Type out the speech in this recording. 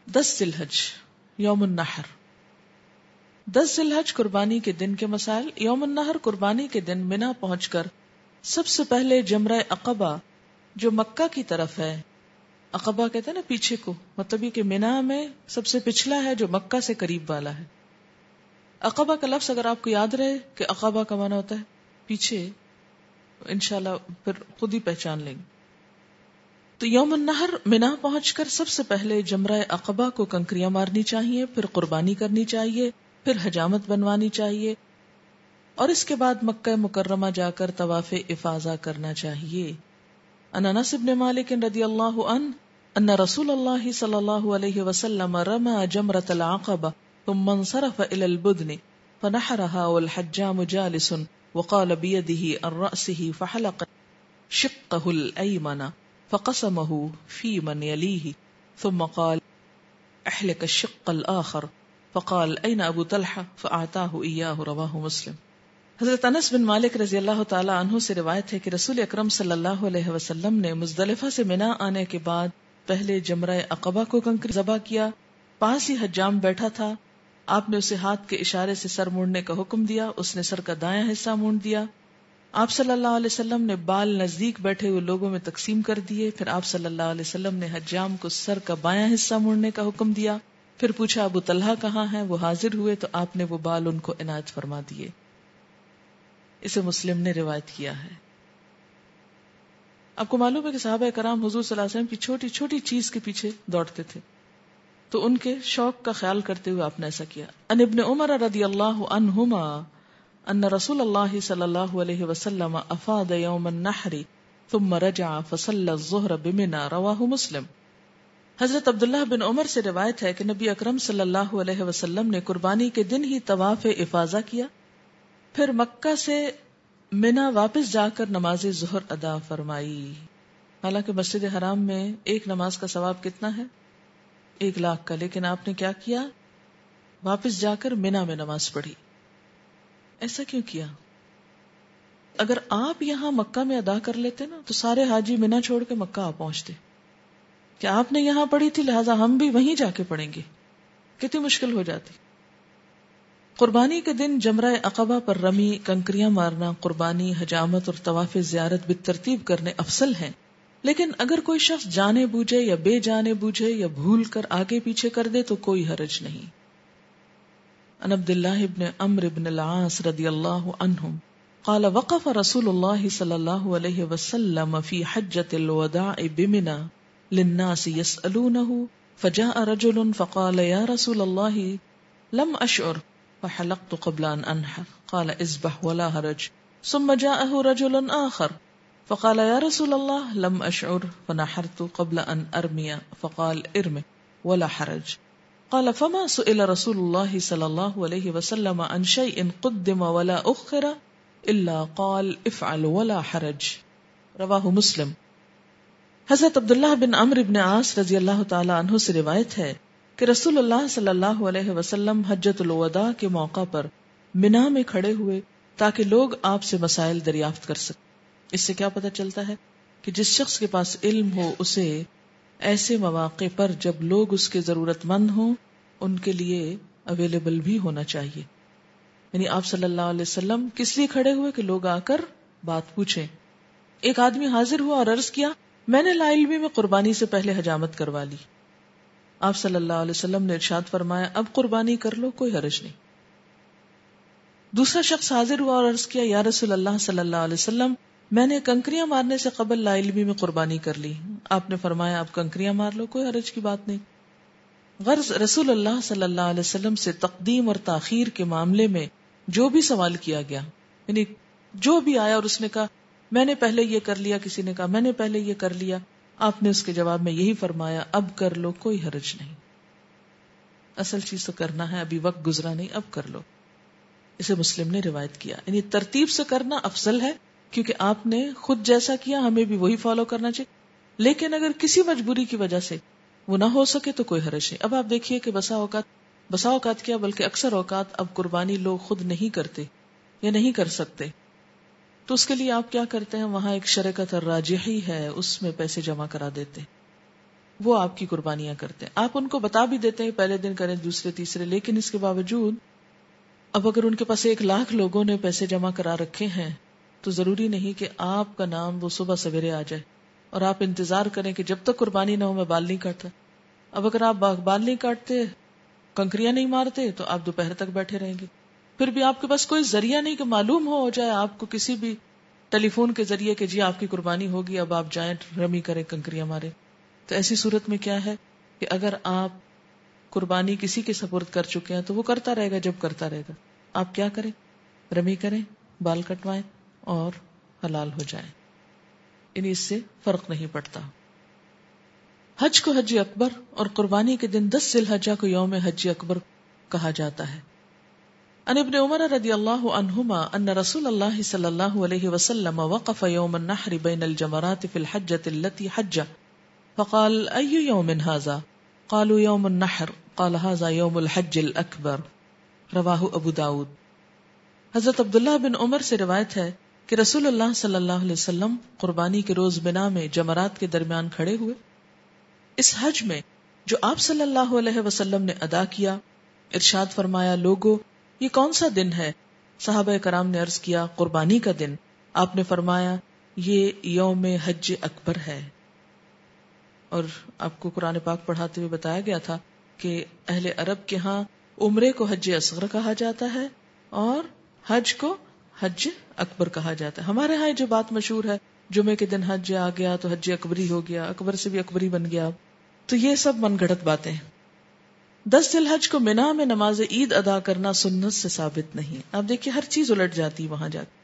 10 ذی الحج یوم النحر. 10 ذی الحج قربانی کے دن کے مسائل. یوم النحر قربانی کے دن منا پہنچ کر سب سے پہلے جمرہ عقبہ جو مکہ کی طرف ہے، عقبہ کہتے ہیں نا پیچھے کو، مطلب یہ کہ منا میں سب سے پچھلا ہے جو مکہ سے قریب والا ہے. عقبہ کا لفظ اگر آپ کو یاد رہے کہ عقبہ کا معنی ہوتا ہے پیچھے، انشاءاللہ پھر خود ہی پہچان لیں گے. تو یوم النحر منا پہنچ کر سب سے پہلے جمرہ عقبہ کو کنکریاں مارنی چاہیے، پھر قربانی کرنی چاہیے، پھر حجامت بنوانی چاہیے، اور اس کے بعد مکہ مکرمہ جا کر طواف افاضہ کرنا چاہیے. ان انس بن مالک رضی اللہ عنہ ان رسول اللہ صلی اللہ علیہ وسلم رمى جمرة العقبہ ثم انصرف الى البدن فنحرها والحجام جالس وقال بيده عن رأسه فحلق شقه الأيمن فقسمه في من يليه ثم قال احلق الشق الآخر فقال أين أبو طلحة فأعطاه إياه. رواه مسلم. حضرت انس بن مالک رضی اللہ تعالی عنہ سے روایت ہے کہ رسول اکرم صلی اللہ علیہ وسلم نے مزدلفہ سے منا آنے کے بعد پہلے جمرہ عقبہ کو کنکری ذبح کیا. پاس ہی حجام بیٹھا تھا. آپ نے اسے ہاتھ کے اشارے سے سر موڑنے کا حکم دیا. اس نے سر کا دایاں حصہ موڑ دیا. آپ صلی اللہ علیہ وسلم نے بال نزدیک بیٹھے ہوئے لوگوں میں تقسیم کر دیے. پھر آپ صلی اللہ علیہ وسلم نے حجام کو سر کا بایاں حصہ موڑنے کا حکم دیا. پھر پوچھا ابو طلحہ کہاں ہیں؟ وہ حاضر ہوئے تو آپ نے وہ بال ان کو عنایت فرما دیے. اسے مسلم نے روایت کیا ہے. آپ کو معلوم ہے کہ صحابہ کرام حضور صلی اللہ علیہ وسلم کی چھوٹی چھوٹی چیز کے پیچھے دوڑتے تھے، تو ان کے شوق کا خیال کرتے ہوئے آپ نے ایسا کیا. ان ابن عمر رضی اللہ عنہما ان رسول اللہ صلی اللہ علیہ وسلم افاض یوم النحر ثم رجع فصلى الظہر بمنى. رواہ مسلم. حضرت عبداللہ بن عمر سے روایت ہے کہ نبی اکرم صلی اللہ علیہ وسلم نے قربانی کے دن ہی طواف افاضہ کیا، پھر مکہ سے منا واپس جا کر نماز ظہر ادا فرمائی. حالانکہ مسجد حرام میں ایک نماز کا ثواب کتنا ہے؟ 1,00,000 کا. لیکن آپ نے کیا کیا؟ واپس جا کر منا میں نماز پڑھی. ایسا کیوں کیا؟ اگر آپ یہاں مکہ میں ادا کر لیتے نا تو سارے حاجی منا چھوڑ کے مکہ آ پہنچتے. کہ آپ نے یہاں پڑھی تھی لہٰذا ہم بھی وہیں جا کے پڑھیں گے. کتنی مشکل ہو جاتی. قربانی کے دن جمرہ عقبہ پر رمی، کنکریاں مارنا، قربانی، حجامت اور طواف زیارت بالترتیب کرنے افضل ہیں. لیکن اگر کوئی شخص جانے بوجھے یا بے جانے بوجھے یا بھول کر آگے پیچھے کر دے تو کوئی حرج نہیں. عن عبداللہ بن عمرو بن العاص رضی اللہ عنہم قال وقف رسول اللہ صلی اللہ علیہ وسلم فی حجۃ الوداع بمنى للناس يسألونه فجاء رجل فقال یا رسول اللہ لم اشعر فحلقت قبل ان انحر قال اذبح ولا حرج. ثم جاءه رجل آخر فقال یا رسول اللہ لم اشعر فنحرت قبل ان ارمی فقال ارم ولا حرج. قال فما سئل رسول اللہ صلی اللہ علیہ وسلم عن شيء قدم ولا اخر الا قال افعل ولا حرج. رواہ مسلم. حضرت عبداللہ بن عمرو بن عاص رضی اللہ تعالی عنہ سے روایت ہے کہ رسول اللہ صلی اللہ علیہ وسلم حجۃ الوداع کے موقع پر منا میں کھڑے ہوئے تاکہ لوگ آپ سے مسائل دریافت کر سکیں. اس سے کیا پتہ چلتا ہے کہ جس شخص کے پاس علم ہو اسے ایسے مواقع پر جب لوگ اس کے ضرورت مند ہوں ان کے لیے اویلیبل بھی ہونا چاہیے. یعنی آپ صلی اللہ علیہ وسلم کس لیے کھڑے ہوئے کہ لوگ آ کر بات پوچھیں. ایک آدمی حاضر ہوا اور عرض کیا میں نے لا علمی میں قربانی سے پہلے حجامت کروا لی. آپ صلی اللہ علیہ وسلم نے ارشاد فرمایا اب قربانی کر لو، کوئی حرج نہیں. دوسرا شخص حاضر ہوا اور عرض کیا یا رسول اللہ صلی اللہ علیہ وسلم میں نے کنکریاں مارنے سے قبل لا علمی میں قربانی کر لی. آپ نے فرمایا اب کنکریاں مار لو، کوئی حرج کی بات نہیں. غرض رسول اللہ صلی اللہ علیہ وسلم سے تقدیم اور تاخیر کے معاملے میں جو بھی سوال کیا گیا، یعنی جو بھی آیا اور اس نے کہا میں نے پہلے یہ کر لیا، کسی نے کہا میں نے پہلے یہ کر لیا، آپ نے اس کے جواب میں یہی فرمایا اب کر لو، کوئی حرج نہیں. اصل چیز تو کرنا ہے، ابھی وقت گزرا نہیں، اب کر لو. اسے مسلم نے روایت کیا. یعنی ترتیب سے کرنا افضل ہے کیونکہ آپ نے خود جیسا کیا ہمیں بھی وہی فالو کرنا چاہیے. لیکن اگر کسی مجبوری کی وجہ سے وہ نہ ہو سکے تو کوئی حرج نہیں. اب آپ دیکھیے کہ بسا اوقات کیا بلکہ اکثر اوقات اب قربانی لوگ خود نہیں کرتے یا نہیں کر سکتے، تو اس کے لیے آپ کیا کرتے ہیں، وہاں ایک شرکت الراجحی ہے، اس میں پیسے جمع کرا دیتے. وہ آپ کی قربانیاں کرتے ہیں. آپ ان کو بتا بھی دیتے ہیں پہلے دن کریں, دوسرے تیسرے, لیکن اس کے باوجود اب اگر ان کے پاس 1,00,000 لوگوں نے پیسے جمع کرا رکھے ہیں تو ضروری نہیں کہ آپ کا نام وہ صبح سویرے آ جائے اور آپ انتظار کریں کہ جب تک قربانی نہ ہو میں بال نہیں کاٹتا. اب اگر آپ بال نہیں کاٹتے, کنکریاں نہیں مارتے, تو آپ دوپہر تک بیٹھے رہیں گے. پھر بھی آپ کے پاس کوئی ذریعہ نہیں کہ معلوم ہو جائے آپ کو کسی بھی ٹیلی فون کے ذریعے کہ جی آپ کی قربانی ہوگی, اب آپ جائیں رمی کریں, کنکریاں مارے. تو ایسی صورت میں کیا ہے کہ اگر آپ قربانی کسی کے سپرد کر چکے ہیں تو وہ کرتا رہے گا جب کرتا رہے گا. آپ کیا کریں, رمی کریں, بال کٹوائیں اور حلال ہو جائیں. اس سے فرق نہیں پڑتا. حج کو حج اکبر اور قربانی کے دن 10 ذی الحجہ کو یوم حج اکبر کہا جاتا ہے. عن ابن عمر رضی اللہ عنہما ان رسول اللہ صلی اللہ علیہ وسلم وقف یوم النحر بین الجمرات فی الحجۃ التي حج فقال ای یوم ھذا قالوا یوم النحر قال ھذا یوم الحج الاکبر. رواہ ابو داؤد. حضرت عبداللہ بن عمر سے روایت ہے کہ رسول اللہ صلی اللہ علیہ وسلم قربانی کے روز منا میں جمرات کے درمیان کھڑے ہوئے. اس حج میں جو آپ صلی اللہ علیہ وسلم نے ادا کیا, ارشاد فرمایا, لوگو یہ کون سا دن ہے؟ صحابہ کرام نے عرض کیا, قربانی کا دن. آپ نے فرمایا یہ یوم حج اکبر ہے. اور آپ کو قرآن پاک پڑھاتے ہوئے بتایا گیا تھا کہ اہل عرب کے ہاں عمرے کو حج اصغر کہا جاتا ہے اور حج کو حج اکبر کہا جاتا ہے. ہمارے ہاں جو بات مشہور ہے جمعے کے دن حج آ گیا تو حج اکبری ہو گیا, اکبر سے بھی اکبری بن گیا. تو یہ سب من گھڑت باتیں ہیں. 10 ذی الحج کو منا میں نماز عید ادا کرنا سنت سے ثابت نہیں. آپ دیکھیے ہر چیز الٹ جاتی وہاں جا کے.